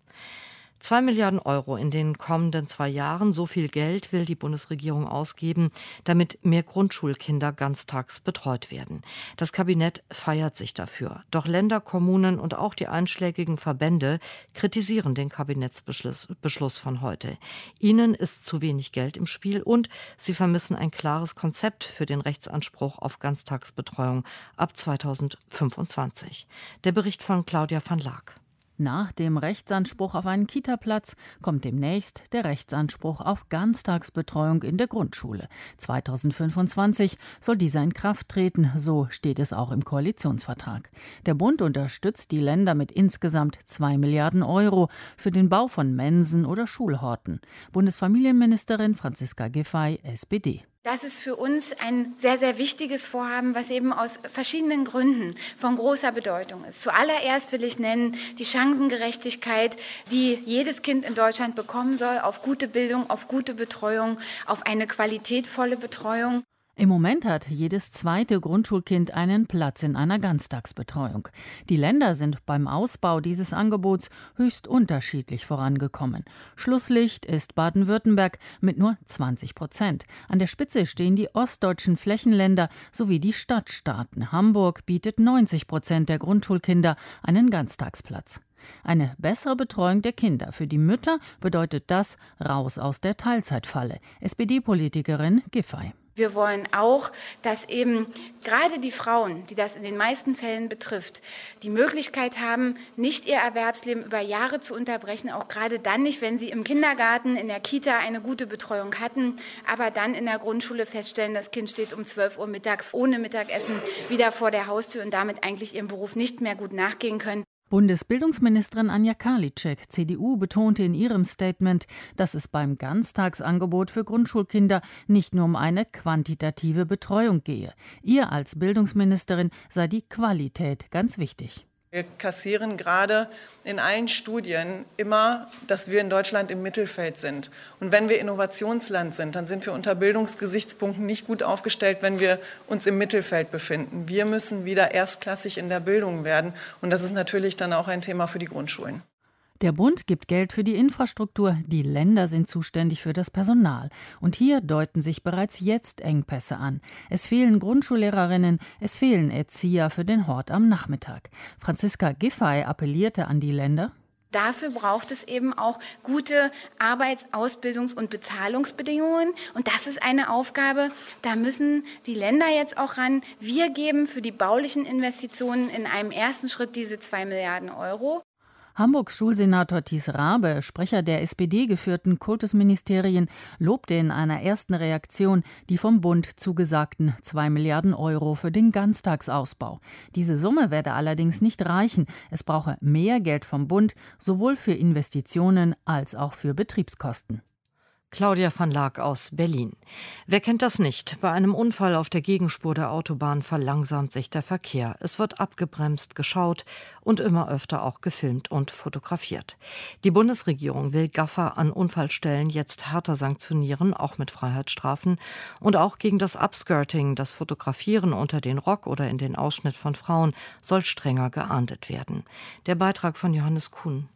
Zwei Milliarden Euro in den kommenden zwei Jahren, so viel Geld will die Bundesregierung ausgeben, damit mehr Grundschulkinder ganztags betreut werden. Das Kabinett feiert sich dafür. Doch Länder, Kommunen und auch die einschlägigen Verbände kritisieren den Kabinettsbeschluss Beschluss von heute. Ihnen ist zu wenig Geld im Spiel und sie vermissen ein klares Konzept für den Rechtsanspruch auf Ganztagsbetreuung ab zweitausendfünfundzwanzig. Der Bericht von Claudia van Laak. Nach dem Rechtsanspruch auf einen Kita-Platz kommt demnächst der Rechtsanspruch auf Ganztagsbetreuung in der Grundschule. zweitausendfünfundzwanzig soll dieser in Kraft treten, so steht es auch im Koalitionsvertrag. Der Bund unterstützt die Länder mit insgesamt zwei Milliarden Euro für den Bau von Mensen oder Schulhorten. Bundesfamilienministerin Franziska Giffey, S P D. Das ist für uns ein sehr, sehr wichtiges Vorhaben, was eben aus verschiedenen Gründen von großer Bedeutung ist. Zuallererst will ich nennen die Chancengerechtigkeit, die jedes Kind in Deutschland bekommen soll, auf gute Bildung, auf gute Betreuung, auf eine qualitätvolle Betreuung. Im Moment hat jedes zweite Grundschulkind einen Platz in einer Ganztagsbetreuung. Die Länder sind beim Ausbau dieses Angebots höchst unterschiedlich vorangekommen. Schlusslicht ist Baden-Württemberg mit nur zwanzig Prozent. An der Spitze stehen die ostdeutschen Flächenländer sowie die Stadtstaaten. Hamburg bietet neunzig Prozent der Grundschulkinder einen Ganztagsplatz. Eine bessere Betreuung der Kinder für die Mütter bedeutet das raus aus der Teilzeitfalle. S P D-Politikerin Giffey. Wir wollen auch, dass eben gerade die Frauen, die das in den meisten Fällen betrifft, die Möglichkeit haben, nicht ihr Erwerbsleben über Jahre zu unterbrechen, auch gerade dann nicht, wenn sie im Kindergarten, in der Kita eine gute Betreuung hatten, aber dann in der Grundschule feststellen, das Kind steht um zwölf Uhr mittags ohne Mittagessen wieder vor der Haustür und damit eigentlich ihrem Beruf nicht mehr gut nachgehen können. Bundesbildungsministerin Anja Karliczek, C D U, betonte in ihrem Statement, dass es beim Ganztagsangebot für Grundschulkinder nicht nur um eine quantitative Betreuung gehe. Ihr als Bildungsministerin sei die Qualität ganz wichtig. Wir kassieren gerade in allen Studien immer, dass wir in Deutschland im Mittelfeld sind. Und wenn wir Innovationsland sind, dann sind wir unter Bildungsgesichtspunkten nicht gut aufgestellt, wenn wir uns im Mittelfeld befinden. Wir müssen wieder erstklassig in der Bildung werden. Und das ist natürlich dann auch ein Thema für die Grundschulen. Der Bund gibt Geld für die Infrastruktur, die Länder sind zuständig für das Personal. Und hier deuten sich bereits jetzt Engpässe an. Es fehlen Grundschullehrerinnen, es fehlen Erzieher für den Hort am Nachmittag. Franziska Giffey appellierte an die Länder. Dafür braucht es eben auch gute Arbeits-, Ausbildungs- und Bezahlungsbedingungen. Und das ist eine Aufgabe, da müssen die Länder jetzt auch ran. Wir geben für die baulichen Investitionen in einem ersten Schritt diese zwei Milliarden Euro. Hamburgs Schulsenator Thies Rabe, Sprecher der S P D-geführten Kultusministerien, lobte in einer ersten Reaktion die vom Bund zugesagten zwei Milliarden Euro für den Ganztagsausbau. Diese Summe werde allerdings nicht reichen. Es brauche mehr Geld vom Bund, sowohl für Investitionen als auch für Betriebskosten. Claudia van Laak aus Berlin. Wer kennt das nicht? Bei einem Unfall auf der Gegenspur der Autobahn verlangsamt sich der Verkehr. Es wird abgebremst, geschaut und immer öfter auch gefilmt und fotografiert. Die Bundesregierung will Gaffer an Unfallstellen jetzt härter sanktionieren, auch mit Freiheitsstrafen. Und auch gegen das Upskirting, das Fotografieren unter den Rock oder in den Ausschnitt von Frauen, soll strenger geahndet werden. Der Beitrag von Johannes Kuhn.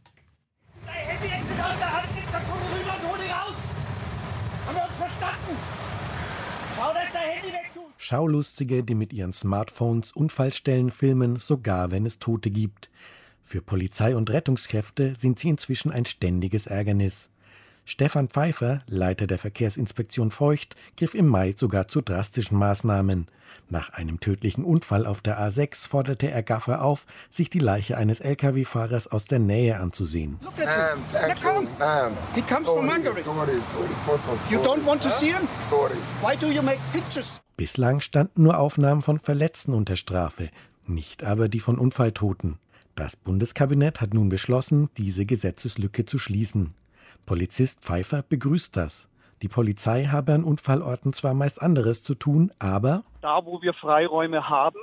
Schaulustige, die mit ihren Smartphones Unfallstellen filmen, sogar wenn es Tote gibt. Für Polizei und Rettungskräfte sind sie inzwischen ein ständiges Ärgernis. Stefan Pfeiffer, Leiter der Verkehrsinspektion Feucht, griff im Mai sogar zu drastischen Maßnahmen. Nach einem tödlichen Unfall auf der A sechs forderte er Gaffer auf, sich die Leiche eines L K W-Fahrers aus der Nähe anzusehen. Look at him. Look him. He comes from Hungary. You don't want to see him? Why do you make pictures? Bislang standen nur Aufnahmen von Verletzten unter Strafe, nicht aber die von Unfalltoten. Das Bundeskabinett hat nun beschlossen, diese Gesetzeslücke zu schließen. Polizist Pfeiffer begrüßt das. Die Polizei habe an Unfallorten zwar meist anderes zu tun, aber da, wo wir Freiräume haben,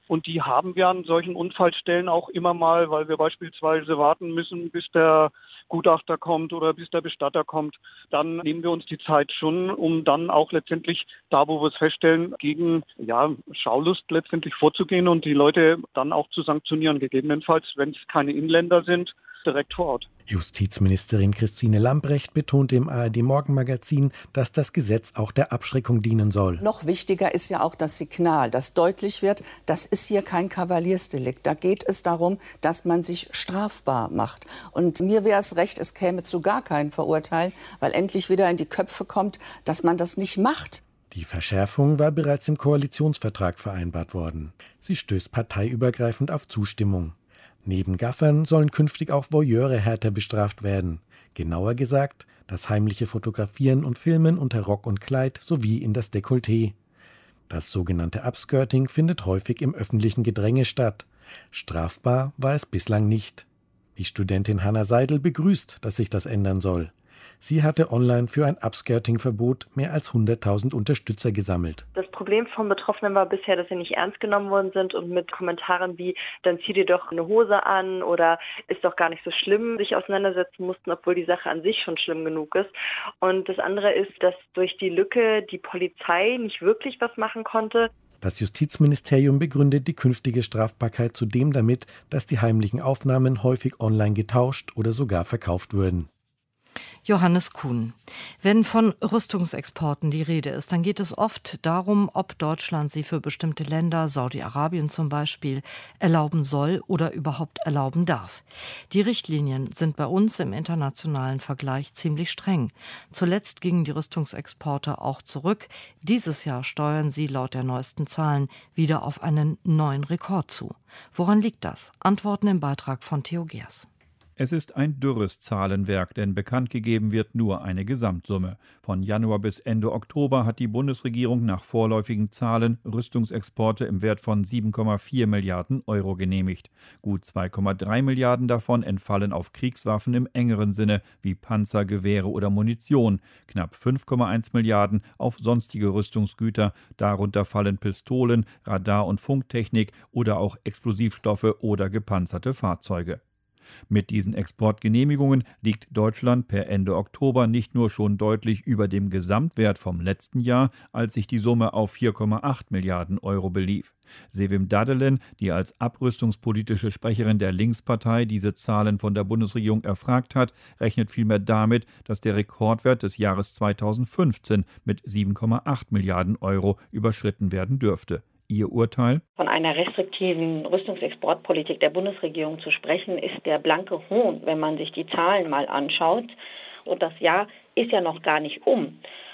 Und die haben wir an solchen Unfallstellen auch immer mal, weil wir beispielsweise warten müssen, bis der Gutachter kommt oder bis der Bestatter kommt. Dann nehmen wir uns die Zeit schon, um dann auch letztendlich da, wo wir es feststellen, gegen ja, Schaulust letztendlich vorzugehen und die Leute dann auch zu sanktionieren, gegebenenfalls, wenn es keine Inländer sind, direkt vor Ort. Justizministerin Christine Lambrecht betonte im A R D-Morgenmagazin, dass das Gesetz auch der Abschreckung dienen soll. Noch wichtiger ist ja auch das Signal, dass deutlich wird, das ist hier kein Kavaliersdelikt. Da geht es darum, dass man sich strafbar macht. Und mir wäre es recht, es käme zu gar kein Verurteilen, weil endlich wieder in die Köpfe kommt, dass man das nicht macht. Die Verschärfung war bereits im Koalitionsvertrag vereinbart worden. Sie stößt parteiübergreifend auf Zustimmung. Neben Gaffern sollen künftig auch Voyeure härter bestraft werden. Genauer gesagt, das heimliche Fotografieren und Filmen unter Rock und Kleid sowie in das Dekolleté. Das sogenannte Upskirting findet häufig im öffentlichen Gedränge statt. Strafbar war es bislang nicht. Die Studentin Hanna Seidel begrüßt, dass sich das ändern soll. Sie hatte online für ein Upskirting-Verbot mehr als hunderttausend Unterstützer gesammelt. Das Problem von Betroffenen war bisher, dass sie nicht ernst genommen worden sind und mit Kommentaren wie, dann zieh dir doch eine Hose an oder ist doch gar nicht so schlimm, sich auseinandersetzen mussten, obwohl die Sache an sich schon schlimm genug ist. Und das andere ist, dass durch die Lücke die Polizei nicht wirklich was machen konnte. Das Justizministerium begründet die künftige Strafbarkeit zudem damit, dass die heimlichen Aufnahmen häufig online getauscht oder sogar verkauft würden. Johannes Kuhn. Wenn von Rüstungsexporten die Rede ist, dann geht es oft darum, ob Deutschland sie für bestimmte Länder, Saudi-Arabien zum Beispiel, erlauben soll oder überhaupt erlauben darf. Die Richtlinien sind bei uns im internationalen Vergleich ziemlich streng. Zuletzt gingen die Rüstungsexporte auch zurück. Dieses Jahr steuern sie laut der neuesten Zahlen wieder auf einen neuen Rekord zu. Woran liegt das? Antworten im Beitrag von Theo Gers. Es ist ein dürres Zahlenwerk, denn bekannt gegeben wird nur eine Gesamtsumme. Von Januar bis Ende Oktober hat die Bundesregierung nach vorläufigen Zahlen Rüstungsexporte im Wert von sieben Komma vier Milliarden Euro genehmigt. Gut zwei Komma drei Milliarden davon entfallen auf Kriegswaffen im engeren Sinne, wie Panzer, Gewehre oder Munition. Knapp fünf Komma eins Milliarden auf sonstige Rüstungsgüter. Darunter fallen Pistolen, Radar- und Funktechnik oder auch Explosivstoffe oder gepanzerte Fahrzeuge. Mit diesen Exportgenehmigungen liegt Deutschland per Ende Oktober nicht nur schon deutlich über dem Gesamtwert vom letzten Jahr, als sich die Summe auf vier Komma acht Milliarden Euro belief. Sevim Dadelen, die als abrüstungspolitische Sprecherin der Linkspartei diese Zahlen von der Bundesregierung erfragt hat, rechnet vielmehr damit, dass der Rekordwert des Jahres zweitausendfünfzehn mit sieben Komma acht Milliarden Euro überschritten werden dürfte. Ihr Urteil? Von einer restriktiven Rüstungsexportpolitik der Bundesregierung zu sprechen, ist der blanke Hohn, wenn man sich die Zahlen mal anschaut. Und das Jahr ist ja noch gar nicht um.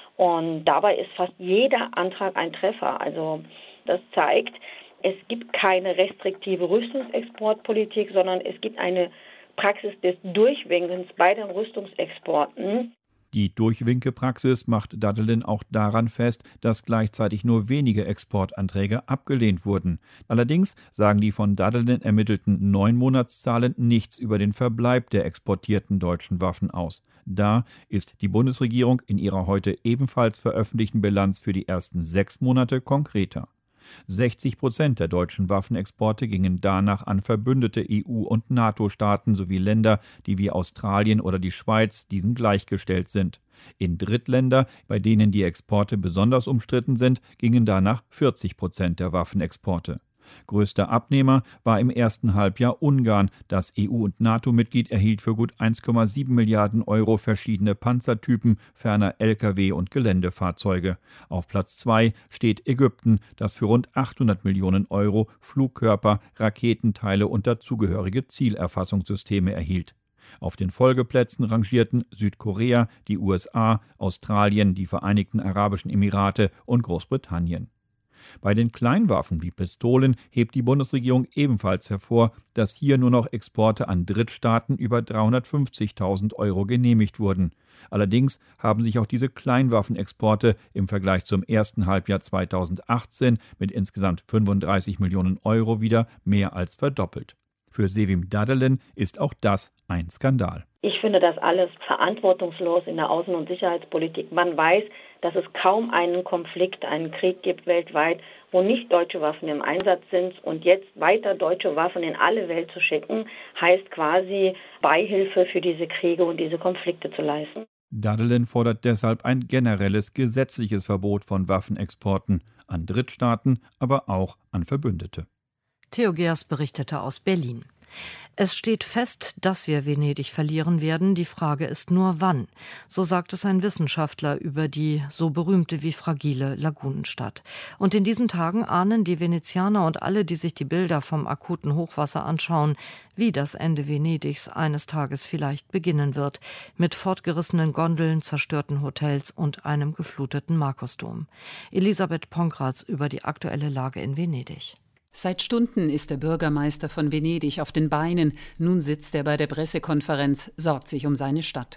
Und dabei ist fast jeder Antrag ein Treffer. Also das zeigt, es gibt keine restriktive Rüstungsexportpolitik, sondern es gibt eine Praxis des Durchwinkens bei den Rüstungsexporten. Die Durchwinkepraxis macht Dadelen auch daran fest, dass gleichzeitig nur wenige Exportanträge abgelehnt wurden. Allerdings sagen die von Dadelen ermittelten Neunmonatszahlen nichts über den Verbleib der exportierten deutschen Waffen aus. Da ist die Bundesregierung in ihrer heute ebenfalls veröffentlichten Bilanz für die ersten sechs Monate konkreter. sechzig Prozent der deutschen Waffenexporte gingen danach an verbündete E U- und NATO-Staaten sowie Länder, die wie Australien oder die Schweiz diesen gleichgestellt sind. In Drittländer, bei denen die Exporte besonders umstritten sind, gingen danach vierzig Prozent der Waffenexporte. Größter Abnehmer war im ersten Halbjahr Ungarn. Das E U- und NATO-Mitglied erhielt für gut eins Komma sieben Milliarden Euro verschiedene Panzertypen, ferner L K W- und Geländefahrzeuge. Auf Platz zwei steht Ägypten, das für rund achthundert Millionen Euro Flugkörper, Raketenteile und dazugehörige Zielerfassungssysteme erhielt. Auf den Folgeplätzen rangierten Südkorea, die U S A, Australien, die Vereinigten Arabischen Emirate und Großbritannien. Bei den Kleinwaffen wie Pistolen hebt die Bundesregierung ebenfalls hervor, dass hier nur noch Exporte an Drittstaaten über dreihundertfünfzigtausend Euro genehmigt wurden. Allerdings haben sich auch diese Kleinwaffenexporte im Vergleich zum ersten Halbjahr zweitausendachtzehn mit insgesamt fünfunddreißig Millionen Euro wieder mehr als verdoppelt. Für Sevim Dadelen ist auch das ein Skandal. Ich finde das alles verantwortungslos in der Außen- und Sicherheitspolitik. Man weiß, dass es kaum einen Konflikt, einen Krieg gibt weltweit, wo nicht deutsche Waffen im Einsatz sind. Und jetzt weiter deutsche Waffen in alle Welt zu schicken, heißt quasi Beihilfe für diese Kriege und diese Konflikte zu leisten. Dadelin fordert deshalb ein generelles gesetzliches Verbot von Waffenexporten an Drittstaaten, aber auch an Verbündete. Theo Geers berichtete aus Berlin. Es steht fest, dass wir Venedig verlieren werden. Die Frage ist nur, wann. So sagt es ein Wissenschaftler über die so berühmte wie fragile Lagunenstadt. Und in diesen Tagen ahnen die Venezianer und alle, die sich die Bilder vom akuten Hochwasser anschauen, wie das Ende Venedigs eines Tages vielleicht beginnen wird. Mit fortgerissenen Gondeln, zerstörten Hotels und einem gefluteten Markusdom. Elisabeth Pongratz über die aktuelle Lage in Venedig. Seit Stunden ist der Bürgermeister von Venedig auf den Beinen. Nun sitzt er bei der Pressekonferenz, sorgt sich um seine Stadt.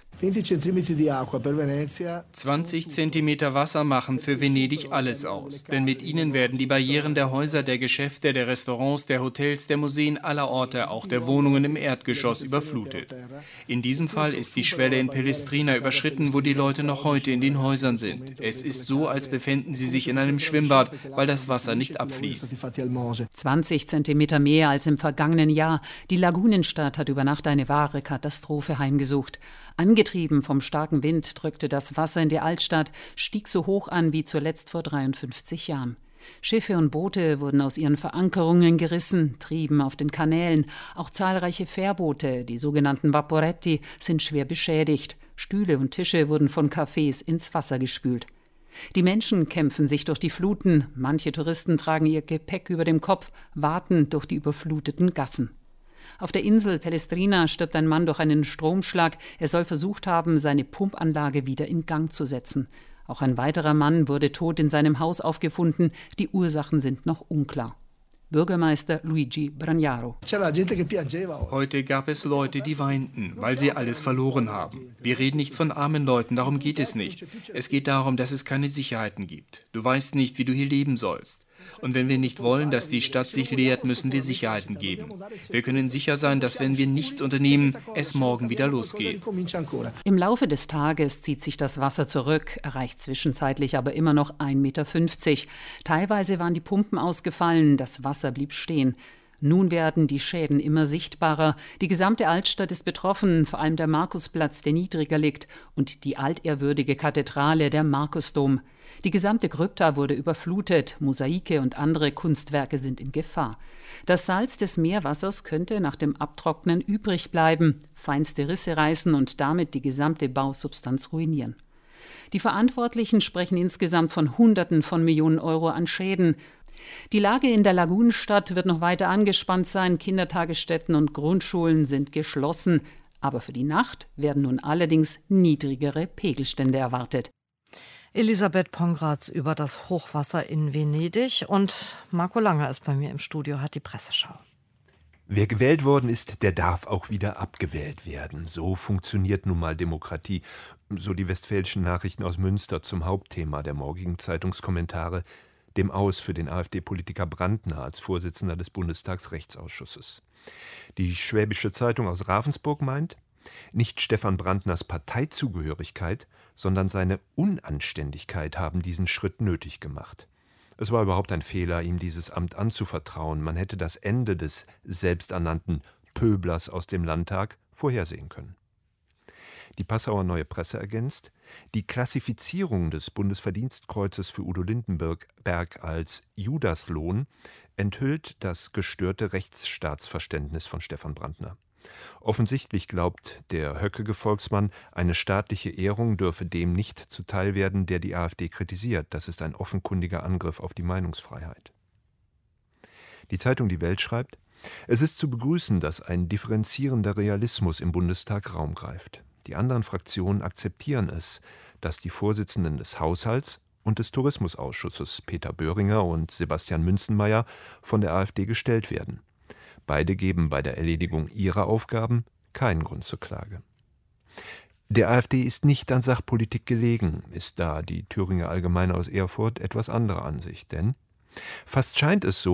zwanzig Zentimeter Wasser machen für Venedig alles aus. Denn mit ihnen werden die Barrieren der Häuser, der Geschäfte, der Restaurants, der Hotels, der Museen, aller Orte, auch der Wohnungen im Erdgeschoss überflutet. In diesem Fall ist die Schwelle in Pelestrina überschritten, wo die Leute noch heute in den Häusern sind. Es ist so, als befänden sie sich in einem Schwimmbad, weil das Wasser nicht abfließt. zwanzig Zentimeter mehr als im vergangenen Jahr. Die Lagunenstadt hat über Nacht eine wahre Katastrophe heimgesucht. Angetrieben vom starken Wind drückte das Wasser in die Altstadt, stieg so hoch an wie zuletzt vor dreiundfünfzig Jahren. Schiffe und Boote wurden aus ihren Verankerungen gerissen, trieben auf den Kanälen. Auch zahlreiche Fährboote, die sogenannten Vaporetti, sind schwer beschädigt. Stühle und Tische wurden von Cafés ins Wasser gespült. Die Menschen kämpfen sich durch die Fluten. Manche Touristen tragen ihr Gepäck über dem Kopf, warten durch die überfluteten Gassen. Auf der Insel Pelestrina stirbt ein Mann durch einen Stromschlag. Er soll versucht haben, seine Pumpanlage wieder in Gang zu setzen. Auch ein weiterer Mann wurde tot in seinem Haus aufgefunden. Die Ursachen sind noch unklar. Bürgermeister Luigi Bragnaro. Heute gab es Leute, die weinten, weil sie alles verloren haben. Wir reden nicht von armen Leuten, darum geht es nicht. Es geht darum, dass es keine Sicherheiten gibt. Du weißt nicht, wie du hier leben sollst. Und wenn wir nicht wollen, dass die Stadt sich leert, müssen wir Sicherheiten geben. Wir können sicher sein, dass wenn wir nichts unternehmen, es morgen wieder losgeht. Im Laufe des Tages zieht sich das Wasser zurück, erreicht zwischenzeitlich aber immer noch ein Meter fünfzig. Teilweise waren die Pumpen ausgefallen, das Wasser blieb stehen. Nun werden die Schäden immer sichtbarer. Die gesamte Altstadt ist betroffen, vor allem der Markusplatz, der niedriger liegt, und die altehrwürdige Kathedrale, der Markusdom. Die gesamte Krypta wurde überflutet, Mosaike und andere Kunstwerke sind in Gefahr. Das Salz des Meerwassers könnte nach dem Abtrocknen übrig bleiben, feinste Risse reißen und damit die gesamte Bausubstanz ruinieren. Die Verantwortlichen sprechen insgesamt von Hunderten von Millionen Euro an Schäden. Die Lage in der Lagunenstadt wird noch weiter angespannt sein. Kindertagesstätten und Grundschulen sind geschlossen. Aber für die Nacht werden nun allerdings niedrigere Pegelstände erwartet. Elisabeth Pongratz über das Hochwasser in Venedig und Marco Langer ist bei mir im Studio, hat die Presseschau. Wer gewählt worden ist, der darf auch wieder abgewählt werden. So funktioniert nun mal Demokratie. So die Westfälischen Nachrichten aus Münster zum Hauptthema der morgigen Zeitungskommentare, dem Aus für den AfD-Politiker Brandner als Vorsitzender des Bundestagsrechtsausschusses. Die Schwäbische Zeitung aus Ravensburg meint, nicht Stefan Brandners Parteizugehörigkeit, sondern seine Unanständigkeit haben diesen Schritt nötig gemacht. Es war überhaupt ein Fehler, ihm dieses Amt anzuvertrauen. Man hätte das Ende des selbsternannten Pöblers aus dem Landtag vorhersehen können. Die Passauer Neue Presse ergänzt, die Klassifizierung des Bundesverdienstkreuzes für Udo Lindenberg als Judaslohn enthüllt das gestörte Rechtsstaatsverständnis von Stefan Brandner. Offensichtlich glaubt der Höcke-Gefolgsmann, eine staatliche Ehrung dürfe dem nicht zuteil werden, der die AfD kritisiert. Das ist ein offenkundiger Angriff auf die Meinungsfreiheit. Die Zeitung Die Welt schreibt, es ist zu begrüßen, dass ein differenzierender Realismus im Bundestag Raum greift. Die anderen Fraktionen akzeptieren es, dass die Vorsitzenden des Haushalts- und des Tourismusausschusses, Peter Böhringer und Sebastian Münzenmaier, von der AfD gestellt werden. Beide geben bei der Erledigung ihrer Aufgaben keinen Grund zur Klage. Der AfD ist nicht an Sachpolitik gelegen, ist da die Thüringer Allgemeine aus Erfurt etwas anderer Ansicht. Denn fast scheint es so,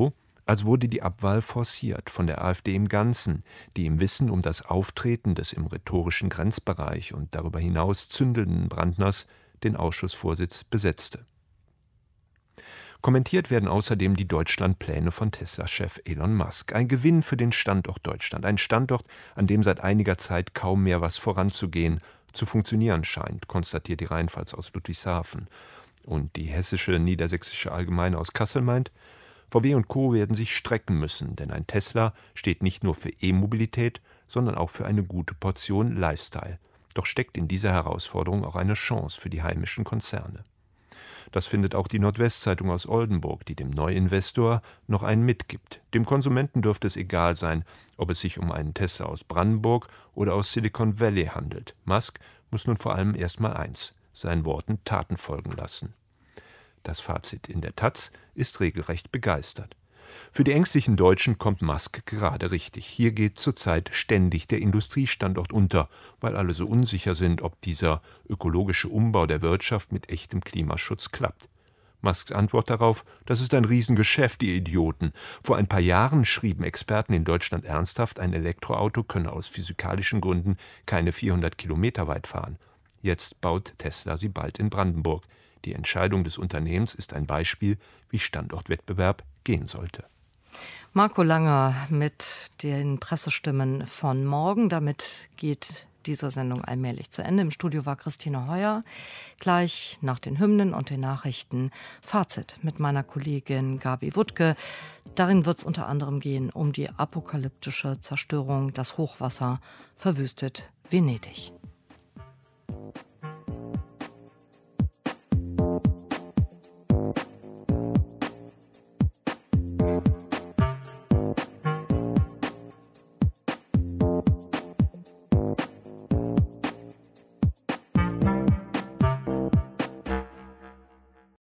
als wurde die Abwahl forciert von der AfD im Ganzen, die im Wissen um das Auftreten des im rhetorischen Grenzbereich und darüber hinaus zündelnden Brandners den Ausschussvorsitz besetzte. Kommentiert werden außerdem die Deutschlandpläne von Tesla-Chef Elon Musk. Ein Gewinn für den Standort Deutschland. Ein Standort, an dem seit einiger Zeit kaum mehr was voranzugehen, zu funktionieren scheint, konstatiert die Rheinpfalz aus Ludwigshafen. Und die hessische Niedersächsische Allgemeine aus Kassel meint, V W und Co. werden sich strecken müssen, denn ein Tesla steht nicht nur für E-Mobilität, sondern auch für eine gute Portion Lifestyle. Doch steckt in dieser Herausforderung auch eine Chance für die heimischen Konzerne. Das findet auch die Nordwestzeitung aus Oldenburg, die dem Neuinvestor noch einen mitgibt. Dem Konsumenten dürfte es egal sein, ob es sich um einen Tesla aus Brandenburg oder aus Silicon Valley handelt. Musk muss nun vor allem erst mal eins: seinen Worten Taten folgen lassen. Das Fazit in der Taz ist regelrecht begeistert. Für die ängstlichen Deutschen kommt Musk gerade richtig. Hier geht zurzeit ständig der Industriestandort unter, weil alle so unsicher sind, ob dieser ökologische Umbau der Wirtschaft mit echtem Klimaschutz klappt. Musks Antwort darauf: Das ist ein Riesengeschäft, ihr Idioten. Vor ein paar Jahren schrieben Experten in Deutschland ernsthaft, ein Elektroauto könne aus physikalischen Gründen keine vierhundert Kilometer weit fahren. Jetzt baut Tesla sie bald in Brandenburg. Die Entscheidung des Unternehmens ist ein Beispiel, wie Standortwettbewerb gehen sollte. Marco Langer mit den Pressestimmen von morgen. Damit geht diese Sendung allmählich zu Ende. Im Studio war Christine Heuer. Gleich nach den Hymnen und den Nachrichten Fazit mit meiner Kollegin Gabi Wuttke. Darin wird es unter anderem gehen um die apokalyptische Zerstörung. Das Hochwasser verwüstet Venedig.